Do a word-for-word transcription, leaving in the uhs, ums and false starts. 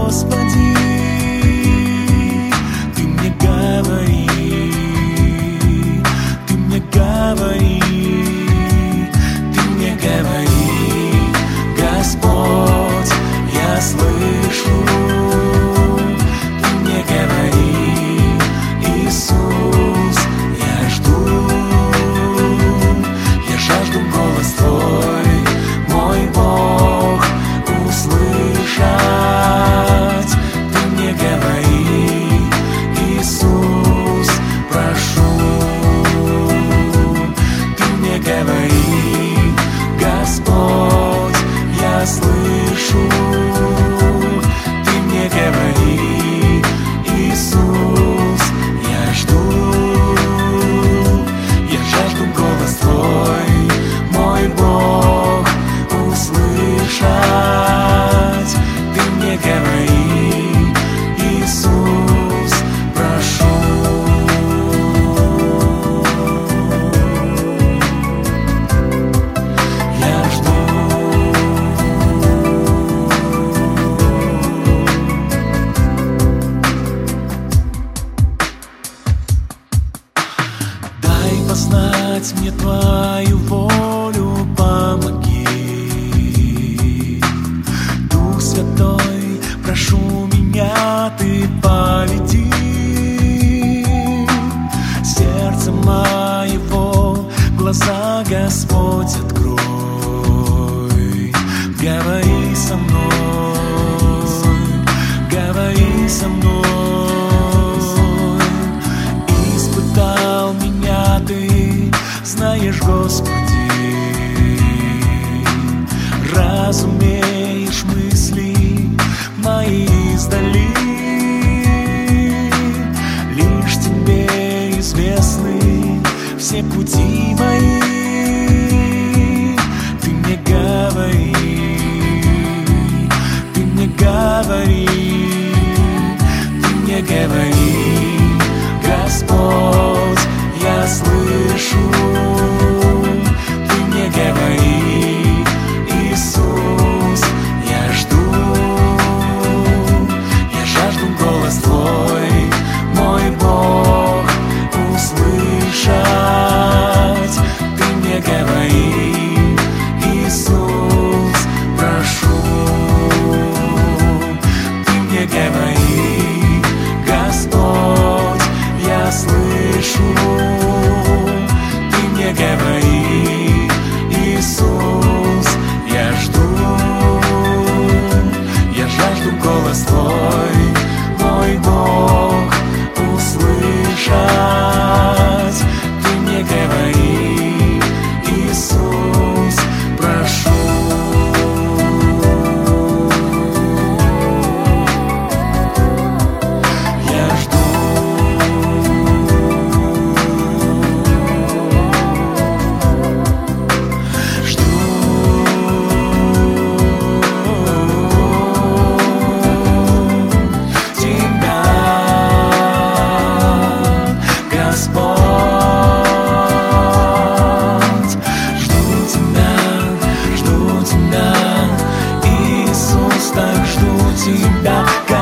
Господи, Ты мне говори, Ты мне говори, Ты мне говори, Господь, я слышу. Ты мне говори, Иисус, я жду, я жажду голос Твой, мой Бог, услышать. Ты мне говори, Иисус, прошу. Ты мне говори, Господь, я слышу. Ты мне говори, Иисус, я жду, я жажду голос Твой, мой Бог, услышать. Ты мне говори, Иисус, прошу. Я жду. Дай познать мне Твою волю, помоги. Дух Святой, прошу меня, Ты поведи. Сердце моего, глаза, Господь, открой. Говори со мной, говори со мной. Испытал меня Ты, знаешь, Господи. Разумеешь мысли мои издали. Лишь Тебе известны все пути мои. Ты мне говори, Ты мне говори, Ты мне говори, Господь, я слышу. Ты мне говори, Иисус, я жду, я жажду голос Твой, мой Бог, услышать. Ты мне говори, Иисус, прошу. Ты мне говори, Господь, я слышу. Ты мне говори, Иисус, я жду, я жажду голос Твой, мой Бог, услышать. Ты мне говори, Иисус, прошу. Я жду. Тебя,